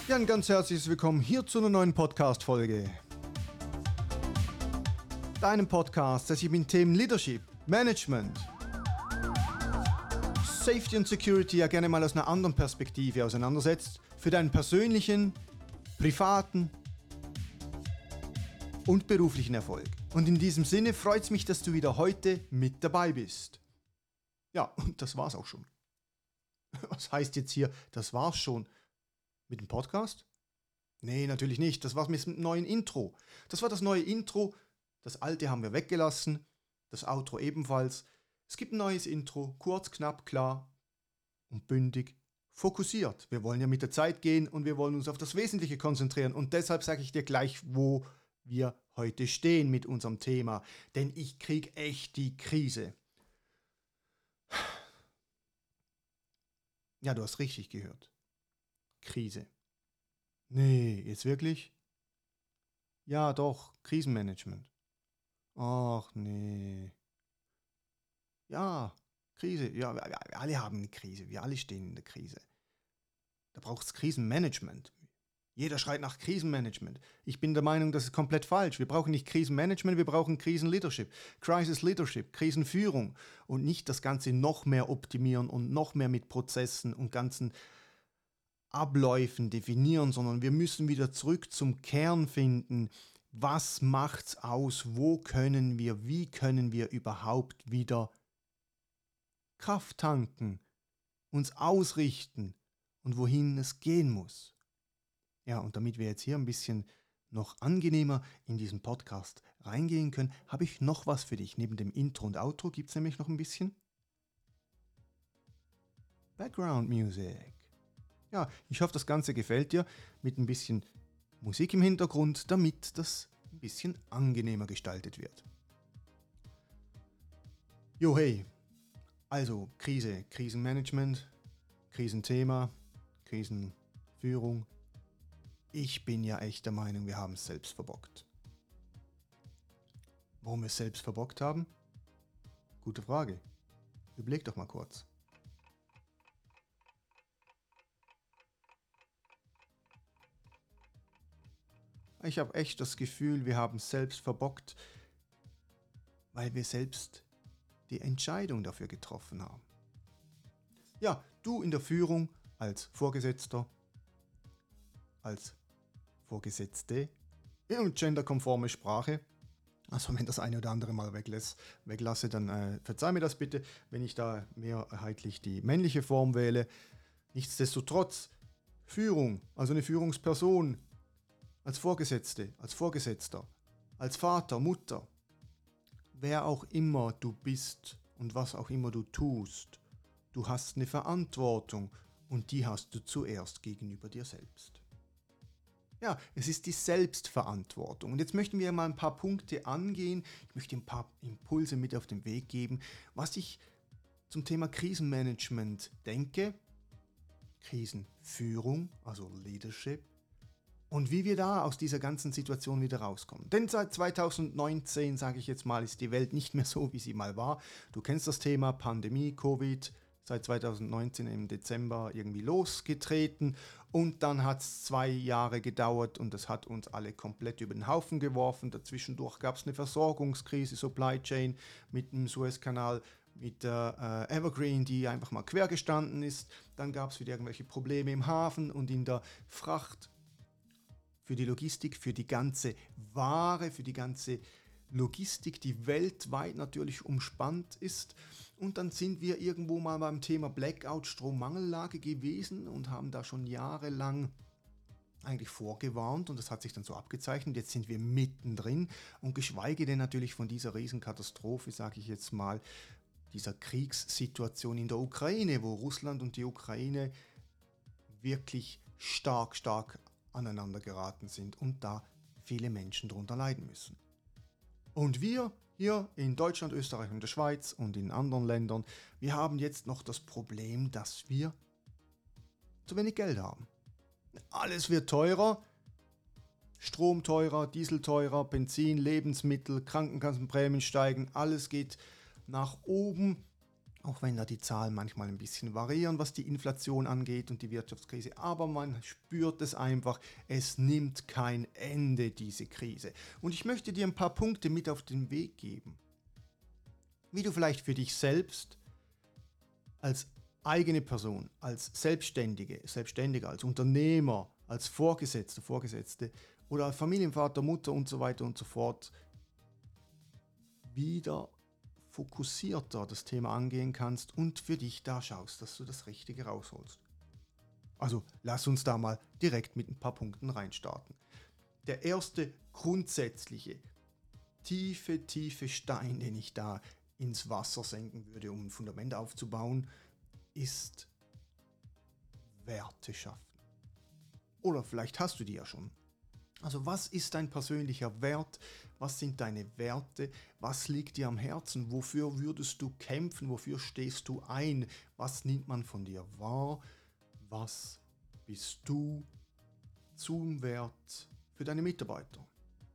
Ja, ein ganz herzliches Willkommen hier zu einer neuen Podcast-Folge. Deinem Podcast, der sich mit Themen Leadership, Management, Safety und Security ja gerne mal aus einer anderen Perspektive auseinandersetzt, für deinen persönlichen, privaten und beruflichen Erfolg. Und in diesem Sinne freut es mich, dass du wieder heute mit dabei bist. Ja, und das war's auch schon. Was heißt jetzt hier, das war's schon? Mit dem Podcast? Nee, natürlich nicht. Das war's mit dem neuen Intro. Das war das neue Intro. Das alte haben wir weggelassen. Das Outro ebenfalls. Es gibt ein neues Intro. Kurz, knapp, klar und bündig. Fokussiert. Wir wollen ja mit der Zeit gehen und wir wollen uns auf das Wesentliche konzentrieren. Und deshalb sage ich dir gleich, wo wir heute stehen mit unserem Thema. Denn ich krieg echt die Krise. Ja, du hast richtig gehört. Krise. Nee, jetzt wirklich? Ja, doch, Krisenmanagement. Ach, nee. Ja, Krise. Ja, wir alle haben eine Krise. Wir alle stehen in der Krise. Da braucht es Krisenmanagement. Jeder schreit nach Krisenmanagement. Ich bin der Meinung, das ist komplett falsch. Wir brauchen nicht Krisenmanagement, wir brauchen Krisenleadership. Crisis Leadership, Krisenführung. Und nicht das Ganze noch mehr optimieren und noch mehr mit Prozessen und ganzen Abläufen definieren, sondern wir müssen wieder zurück zum Kern finden. Was macht's aus? Wo können wir, wie können wir überhaupt wieder Kraft tanken, uns ausrichten und wohin es gehen muss? Ja, und damit wir jetzt hier ein bisschen noch angenehmer in diesen Podcast reingehen können, habe ich noch was für dich. Neben dem Intro und Outro gibt es nämlich noch ein bisschen Background Music. Ja, ich hoffe, das Ganze gefällt dir mit ein bisschen Musik im Hintergrund, damit das ein bisschen angenehmer gestaltet wird. Jo, hey, also Krise, Krisenmanagement, Krisenthema, Krisenführung. Ich bin ja echt der Meinung, wir haben es selbst verbockt. Warum wir es selbst verbockt haben? Gute Frage. Überleg doch mal kurz. Ich habe echt das Gefühl, wir haben es selbst verbockt, weil wir selbst die Entscheidung dafür getroffen haben. Ja, du in der Führung als Vorgesetzter, als Vorgesetzte und genderkonforme Sprache. Also wenn das eine oder andere mal weglasse, dann verzeih mir das bitte, wenn ich da mehrheitlich die männliche Form wähle. Nichtsdestotrotz, Führung, also eine Führungsperson, als Vorgesetzte, als Vorgesetzter, als Vater, Mutter, wer auch immer du bist und was auch immer du tust, du hast eine Verantwortung und die hast du zuerst gegenüber dir selbst. Ja, es ist die Selbstverantwortung. Und jetzt möchten wir mal ein paar Punkte angehen. Ich möchte ein paar Impulse mit auf den Weg geben, was ich zum Thema Krisenmanagement denke, Krisenführung, also Leadership, und wie wir da aus dieser ganzen Situation wieder rauskommen. Denn seit 2019, sage ich jetzt mal, ist die Welt nicht mehr so, wie sie mal war. Du kennst das Thema Pandemie, Covid, seit 2019 im Dezember irgendwie losgetreten und dann hat es 2 Jahre gedauert und das hat uns alle komplett über den Haufen geworfen. Dazwischendurch gab es eine Versorgungskrise, Supply Chain mit dem Suezkanal, mit der Evergreen, die einfach mal quer gestanden ist. Dann gab es wieder irgendwelche Probleme im Hafen und in der Fracht, für die Logistik, für die ganze Ware, für die ganze Logistik, die weltweit natürlich umspannt ist. Und dann sind wir irgendwo mal beim Thema Blackout, Strommangellage gewesen und haben da schon jahrelang eigentlich vorgewarnt und das hat sich dann so abgezeichnet. Jetzt sind wir mittendrin und geschweige denn natürlich von dieser Riesenkatastrophe, sage ich jetzt mal, dieser Kriegssituation in der Ukraine, wo Russland und die Ukraine wirklich stark aneinander geraten sind und da viele Menschen darunter leiden müssen. Und wir hier in Deutschland, Österreich und der Schweiz und in anderen Ländern, wir haben jetzt noch das Problem, dass wir zu wenig Geld haben. Alles wird teurer, Strom teurer, Diesel teurer, Benzin, Lebensmittel, Krankenkassenprämien steigen, alles geht nach oben Auch wenn da die Zahlen manchmal ein bisschen variieren, was die Inflation angeht und die Wirtschaftskrise. Aber man spürt es einfach, es nimmt kein Ende, diese Krise. Und ich möchte dir ein paar Punkte mit auf den Weg geben, wie du vielleicht für dich selbst als eigene Person, als Selbstständiger, als Unternehmer, als Vorgesetzte oder als Familienvater, Mutter und so weiter und so fort wieder fokussierter das Thema angehen kannst und für dich da schaust, dass du das Richtige rausholst. Also lass uns da mal direkt mit ein paar Punkten reinstarten. Der erste grundsätzliche, tiefe Stein, den ich da ins Wasser senken würde, um ein Fundament aufzubauen, ist Werte schaffen. Oder vielleicht hast du die ja schon. Also was ist dein persönlicher Wert? Was sind deine Werte? Was liegt dir am Herzen? Wofür würdest du kämpfen? Wofür stehst du ein? Was nimmt man von dir wahr? Was bist du zum Wert für deine Mitarbeiter?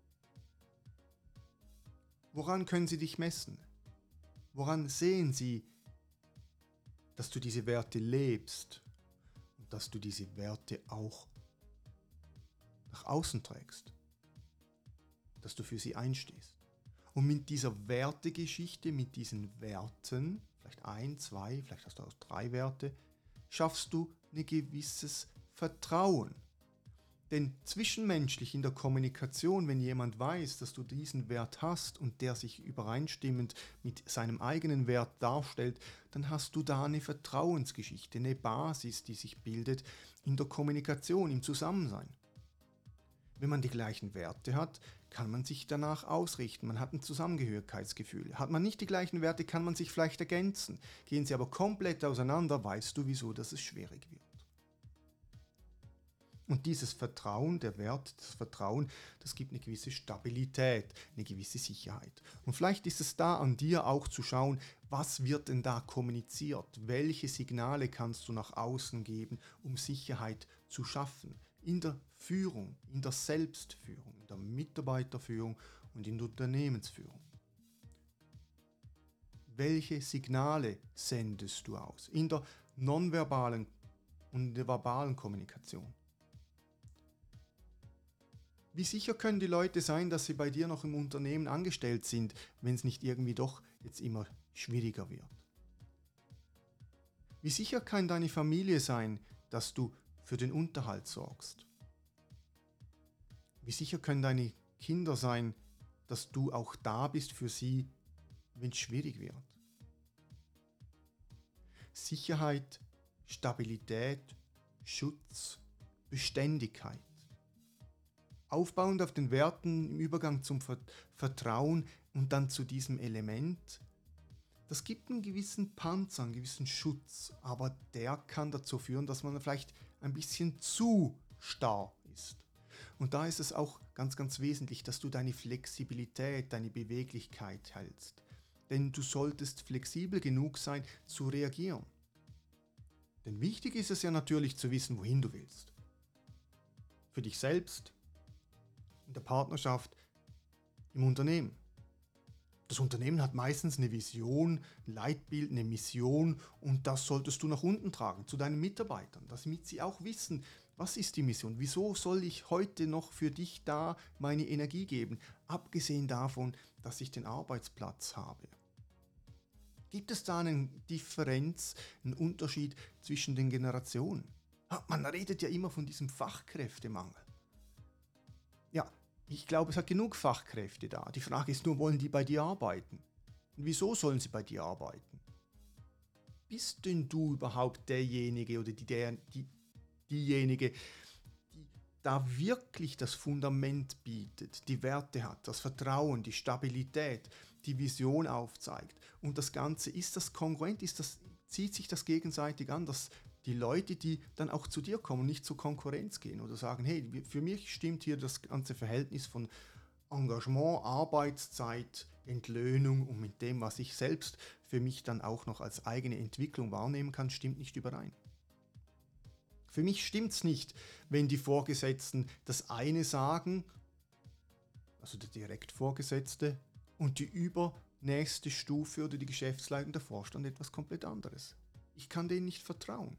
Woran können sie dich messen? Woran sehen sie, dass du diese Werte lebst und dass du diese Werte auch nach außen trägst, dass du für sie einstehst. Und mit dieser Wertegeschichte, mit diesen Werten, vielleicht 1, 2, vielleicht hast du auch 3 Werte, schaffst du ein gewisses Vertrauen. Denn zwischenmenschlich in der Kommunikation, wenn jemand weiß, dass du diesen Wert hast und der sich übereinstimmend mit seinem eigenen Wert darstellt, dann hast du da eine Vertrauensgeschichte, eine Basis, die sich bildet in der Kommunikation, im Zusammensein. Wenn man die gleichen Werte hat, kann man sich danach ausrichten. Man hat ein Zusammengehörigkeitsgefühl. Hat man nicht die gleichen Werte, kann man sich vielleicht ergänzen. Gehen sie aber komplett auseinander, weißt du, wieso dass es schwierig wird. Und dieses Vertrauen, der Wert, das Vertrauen, das gibt eine gewisse Stabilität, eine gewisse Sicherheit. Und vielleicht ist es da an dir auch zu schauen, was wird denn da kommuniziert? Welche Signale kannst du nach außen geben, um Sicherheit zu schaffen? In der Führung, in der Selbstführung, in der Mitarbeiterführung und in der Unternehmensführung. Welche Signale sendest du aus? In der nonverbalen und der verbalen Kommunikation. Wie sicher können die Leute sein, dass sie bei dir noch im Unternehmen angestellt sind, wenn es nicht irgendwie doch jetzt immer schwieriger wird? Wie sicher kann deine Familie sein, dass du für den Unterhalt sorgst? Wie sicher können deine Kinder sein, dass du auch da bist für sie, wenn es schwierig wird? Sicherheit, Stabilität, Schutz, Beständigkeit. Aufbauend auf den Werten im Übergang zum Vertrauen und dann zu diesem Element, das gibt einen gewissen Panzer, einen gewissen Schutz, aber der kann dazu führen, dass man vielleicht ein bisschen zu starr ist. Und da ist es auch ganz wesentlich, dass du deine Flexibilität, deine Beweglichkeit hältst. Denn du solltest flexibel genug sein, zu reagieren. Denn wichtig ist es ja natürlich zu wissen, wohin du willst. Für dich selbst, in der Partnerschaft, im Unternehmen. Das Unternehmen hat meistens eine Vision, ein Leitbild, eine Mission und das solltest du nach unten tragen, zu deinen Mitarbeitern, damit sie auch wissen, was ist die Mission, wieso soll ich heute noch für dich da meine Energie geben, abgesehen davon, dass ich den Arbeitsplatz habe. Gibt es da eine Differenz, einen Unterschied zwischen den Generationen? Man redet ja immer von diesem Fachkräftemangel. Ja, ich glaube, es hat genug Fachkräfte da. Die Frage ist nur, wollen die bei dir arbeiten? Und wieso sollen sie bei dir arbeiten? Bist denn du überhaupt derjenige oder diejenige, die da wirklich das Fundament bietet, die Werte hat, das Vertrauen, die Stabilität, die Vision aufzeigt? Und das Ganze, ist das kongruent? Zieht sich das gegenseitig an, dass die Leute, die dann auch zu dir kommen, nicht zur Konkurrenz gehen oder sagen, hey, für mich stimmt hier das ganze Verhältnis von Engagement, Arbeitszeit, Entlöhnung und mit dem, was ich selbst für mich dann auch noch als eigene Entwicklung wahrnehmen kann, stimmt nicht überein. Für mich stimmt es nicht, wenn die Vorgesetzten das eine sagen, also der Direktvorgesetzte, und die über nächste Stufe oder die Geschäftsleitung, der Vorstand etwas komplett anderes. Ich kann denen nicht vertrauen.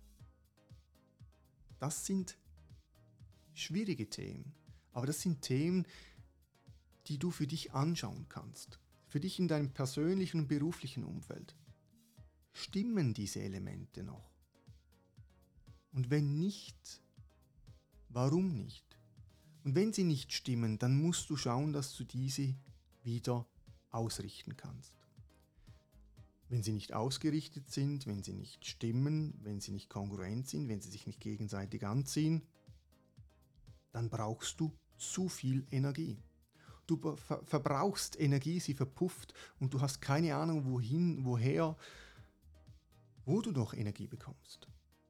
Das sind schwierige Themen, aber das sind Themen, die du für dich anschauen kannst. Für dich in deinem persönlichen und beruflichen Umfeld. Stimmen diese Elemente noch? Und wenn nicht, warum nicht? Und wenn sie nicht stimmen, dann musst du schauen, dass du diese wieder ausrichten kannst. Wenn sie nicht ausgerichtet sind, wenn sie nicht stimmen, wenn sie nicht kongruent sind, wenn sie sich nicht gegenseitig anziehen, dann brauchst du zu viel Energie. Du verbrauchst Energie, sie verpufft und du hast keine Ahnung, woher, wo du noch Energie bekommst.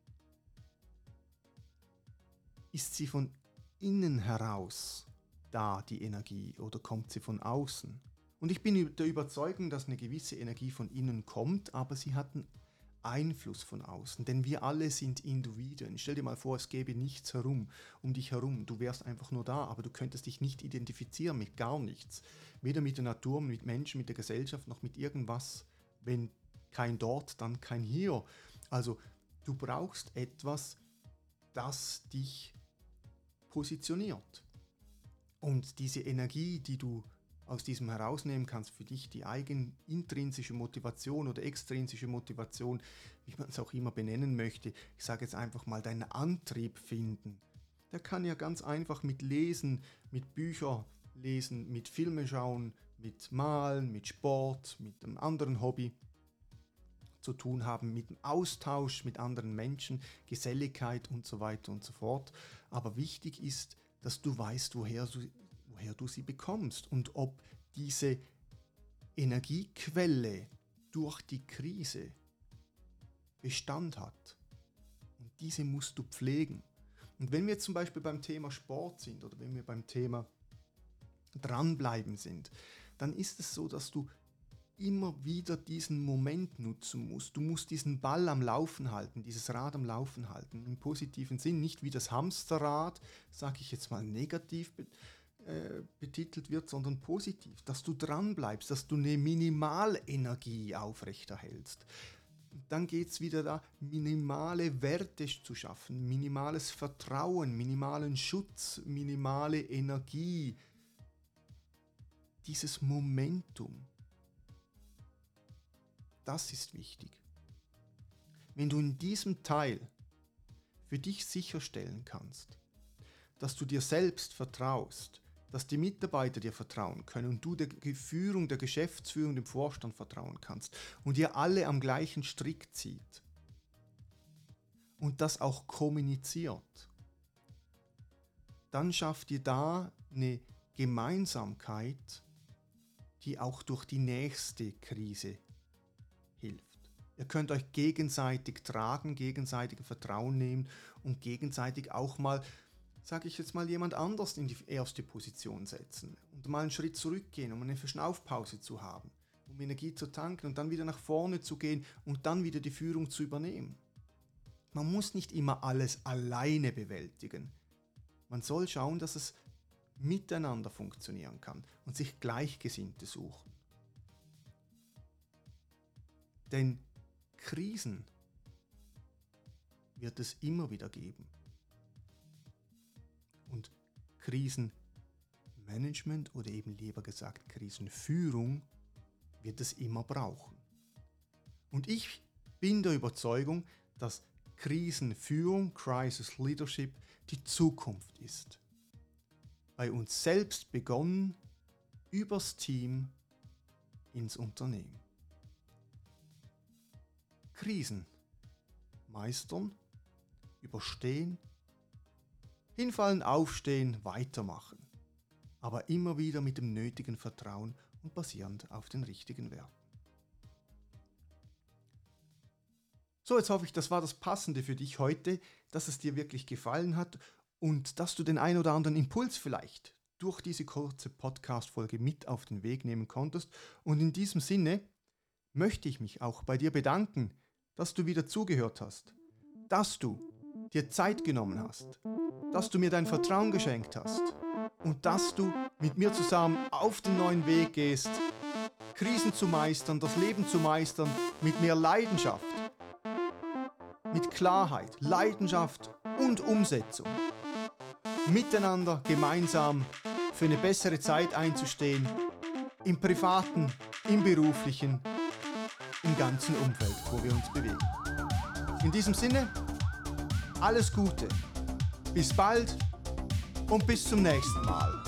Ist sie von innen heraus da, die Energie, oder kommt sie von außen? Und ich bin der Überzeugung, dass eine gewisse Energie von innen kommt, aber sie hat einen Einfluss von außen, denn wir alle sind Individuen. Stell dir mal vor, es gäbe nichts um dich herum. Du wärst einfach nur da, aber du könntest dich nicht identifizieren mit gar nichts. Weder mit der Natur, mit Menschen, mit der Gesellschaft, noch mit irgendwas. Wenn kein dort, dann kein hier. Also du brauchst etwas, das dich positioniert. Und diese Energie, die du aus diesem herausnehmen kannst, für dich die eigen intrinsische Motivation oder extrinsische Motivation, wie man es auch immer benennen möchte, ich sage jetzt einfach mal deinen Antrieb finden. Der kann ja ganz einfach mit Lesen, mit Büchern lesen, mit Filme schauen, mit Malen, mit Sport, mit einem anderen Hobby zu tun haben, mit dem Austausch mit anderen Menschen, Geselligkeit und so weiter und so fort. Aber wichtig ist, dass du weißt, woher du sie bekommst und ob diese Energiequelle durch die Krise Bestand hat. Und diese musst du pflegen. Und wenn wir zum Beispiel beim Thema Sport sind oder wenn wir beim Thema Dranbleiben sind, dann ist es so, dass du immer wieder diesen Moment nutzen musst. Du musst diesen Ball am Laufen halten, dieses Rad am Laufen halten, im positiven Sinn, nicht wie das Hamsterrad, sage ich jetzt mal negativ betitelt wird, sondern positiv, dass du dran bleibst, dass du eine Minimalenergie aufrechterhältst. Dann geht es wieder da, minimale Werte zu schaffen, minimales Vertrauen, minimalen Schutz, minimale Energie, dieses Momentum. Das ist wichtig. Wenn du in diesem Teil für dich sicherstellen kannst, dass du dir selbst vertraust, dass die Mitarbeiter dir vertrauen können und du der Führung, der Geschäftsführung, dem Vorstand vertrauen kannst und ihr alle am gleichen Strick zieht und das auch kommuniziert, dann schafft ihr da eine Gemeinsamkeit, die auch durch die nächste Krise hilft. Ihr könnt euch gegenseitig tragen, gegenseitig Vertrauen nehmen und gegenseitig auch mal, sage ich jetzt mal, jemand anders in die erste Position setzen und mal einen Schritt zurückgehen, um eine Verschnaufpause zu haben, um Energie zu tanken und dann wieder nach vorne zu gehen und dann wieder die Führung zu übernehmen. Man muss nicht immer alles alleine bewältigen. Man soll schauen, dass es miteinander funktionieren kann und sich Gleichgesinnte suchen. Denn Krisen wird es immer wieder geben. Und Krisenmanagement oder eben lieber gesagt Krisenführung wird es immer brauchen. Und ich bin der Überzeugung, dass Krisenführung, Crisis Leadership, die Zukunft ist. Bei uns selbst begonnen, übers Team ins Unternehmen. Krisen meistern, überstehen, hinfallen, aufstehen, weitermachen. Aber immer wieder mit dem nötigen Vertrauen und basierend auf den richtigen Werten. So, jetzt hoffe ich, das war das Passende für dich heute, dass es dir wirklich gefallen hat und dass du den ein oder anderen Impuls vielleicht durch diese kurze Podcast-Folge mit auf den Weg nehmen konntest. Und in diesem Sinne möchte ich mich auch bei dir bedanken, dass du wieder zugehört hast, dass du dir Zeit genommen hast, dass du mir dein Vertrauen geschenkt hast und dass du mit mir zusammen auf den neuen Weg gehst, Krisen zu meistern, das Leben zu meistern mit mehr Leidenschaft, mit Klarheit, Leidenschaft und Umsetzung. Miteinander gemeinsam für eine bessere Zeit einzustehen, im privaten, im beruflichen, im ganzen Umfeld, wo wir uns bewegen. In diesem Sinne, alles Gute, bis bald und bis zum nächsten Mal.